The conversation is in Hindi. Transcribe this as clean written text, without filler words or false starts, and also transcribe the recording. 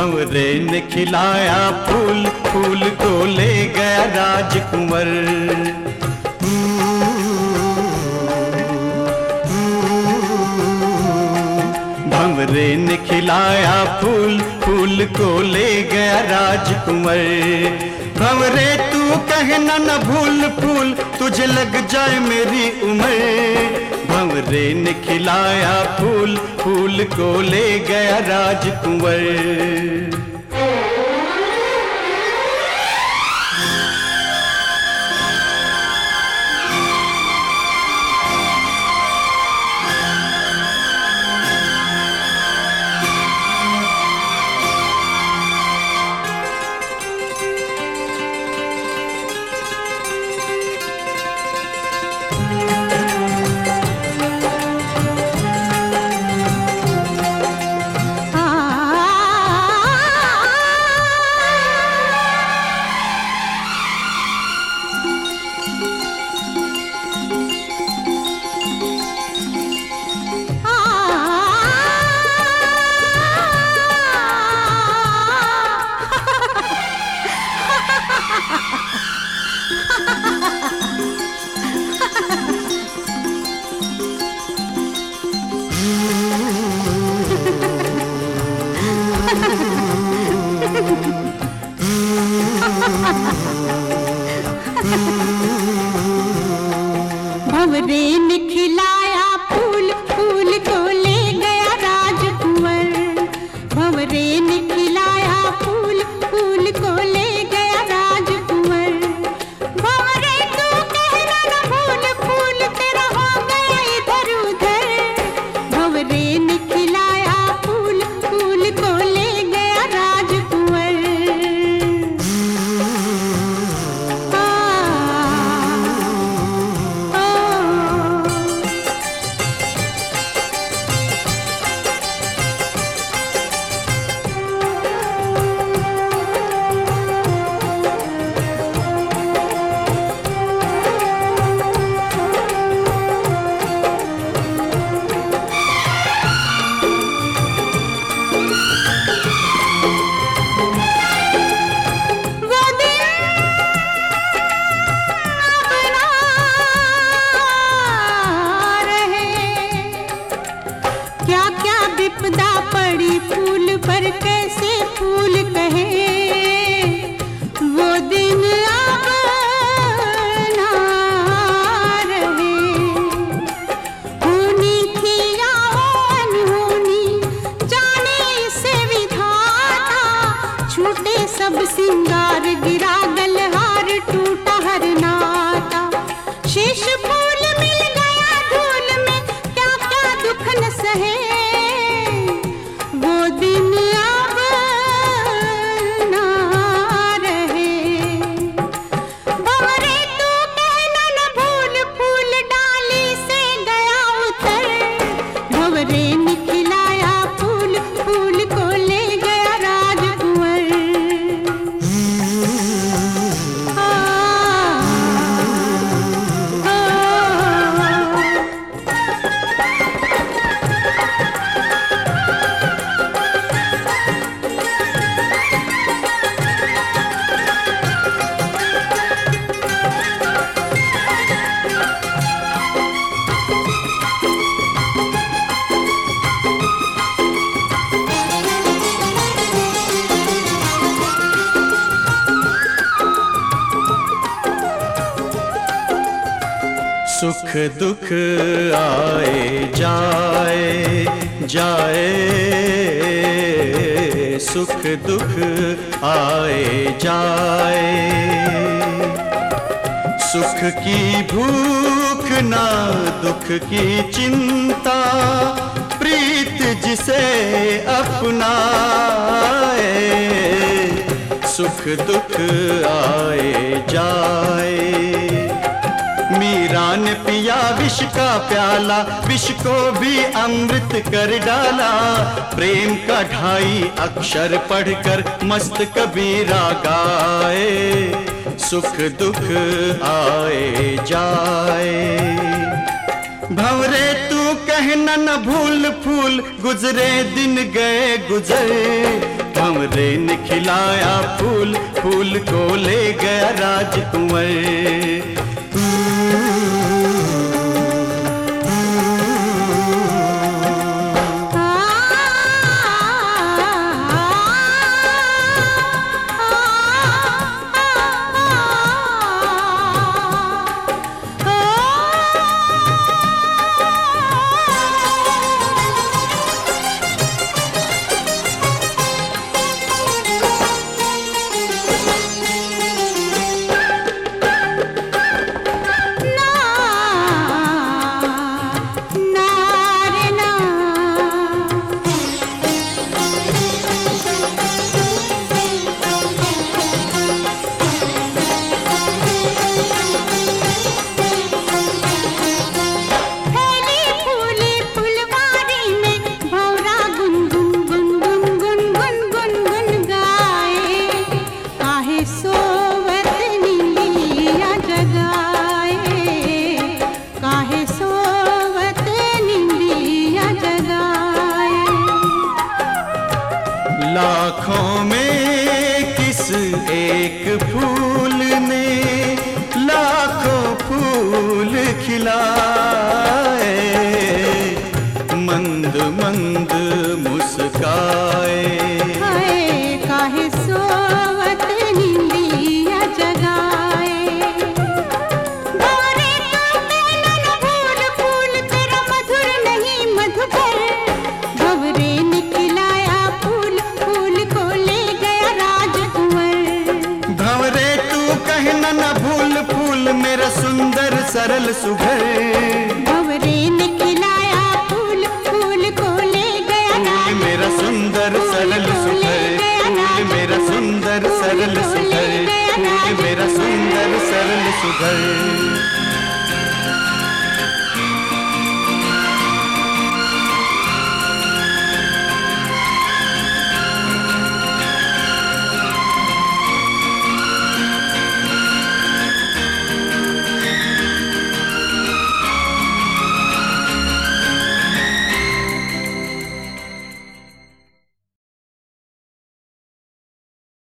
भंवरे ने खिलाया फूल, फूल को ले गया राजकुंवर। भंवरे ने खिलाया फूल, फूल को ले गया राजकुंवर। भंवरे तू कहना न भूल फूल, तुझे लग जाए मेरी उम्र। भंवरे ने खिलाया फूल, फूल को ले गया राजकुंवर। भंवरे ने खिलाया फूल, फूल को ले गया राजकुंवर। भंवरे ने खिलाया फूल, फूल को ले गया राजकुंवर। भंवरे तू कहना न भूल फूल, तेरा हो गया इधर उधर। भंवरे ने खिलाया फूल, फूल को ले गया राजकुंवर। विपदा पड़ी फूल पर कैसे फूल कहे, वो दिन अब ना रहे। होनी थी या अनहोनी, जाने से विधाता। छूटे सब सिंगार, गिरा गलहार, टूटा हर नाता। शेष फूल मिल गया धूल में, क्या क्या दुख न सहे। वो दिन अब ना रहे। भंवरे तू कहना न भूल फूल, डाली से गया उतर। भंवरे ने खिलाया फूल, फूल को ले गया राजकुंवर। सुख दुख आए जाए जाए, सुख दुख आए जाए। सुख की भूख ना दुख की चिंता, प्रीत जिसे अपनाए। सुख दुख आए जाए। मीरा ने पिया विष का प्याला, विष को भी अमृत कर डाला। प्रेम का 2.5 अक्षर पढ़कर मस्त कबीरा गाए। सुख दुख आए जाए। भंवरे तू कहना न भूल फूल, गुजरे दिन गए गुजर। भंवरे ने खिलाया फूल, फूल को ले गया राजकुंवर। लाखों में किस एक फूल ने लाखों फूल खिलाए, मंद मंद मुस्कान